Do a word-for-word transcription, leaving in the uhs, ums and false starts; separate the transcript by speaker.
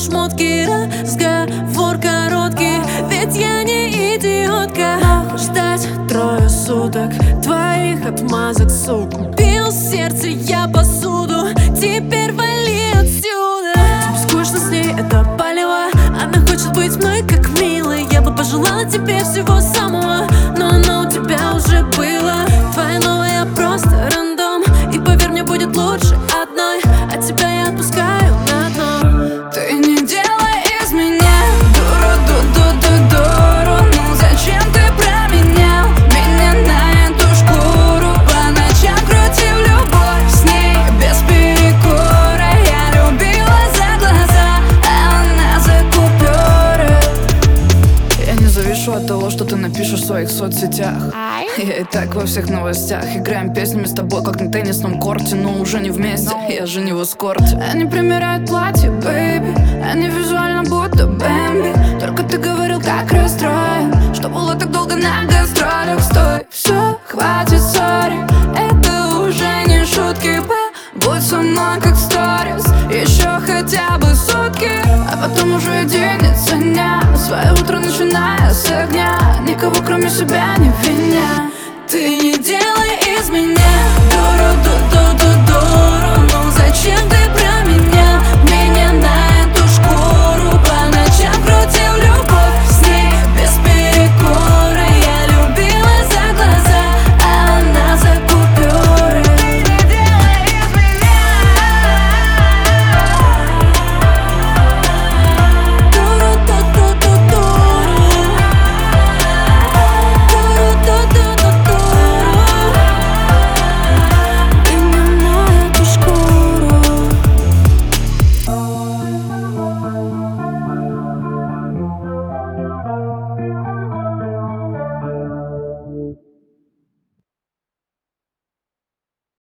Speaker 1: шмотки. Разговор короткий, ведь я не идиотка. Ждать трое суток твоих отмазок, сука. Бил сердце я посуду, теперь вали отсюда. Скучно с ней, это палево. Она хочет быть мной как милой. Я бы пожелала тебе всего самого, но оно у тебя уже было. Твоя новая просто рандом, и поверь мне, будет лучше одной. От тебя я отпускаю на дно.
Speaker 2: Ты не делай из меня дуру, ду-ду-ду-дуру. Ну зачем ты променял меня на эту шкуру? По ночам крутил любовь с ней без перекура. Я любила за глаза, а она за купюры. Я не завишу от того, что ты напишешь в своих соцсетях. Я и так во всех новостях. Играем песнями с тобой, как на теннисном корте, но уже не вместе, я же не в эскорте. Они примеряют платье, бэйби, они визуально будто Бэмби. Только ты говорил, как расстроен, что было так долго на гастролях. Стой, все, хватит, сори, это уже не шутки. Будь со мной как сторис, еще хотя бы сутки, а потом уже денется дня. Свое утро начиная с огня, никого кроме себя не виня.
Speaker 1: Ты не делай из меня дуру, ду-ду.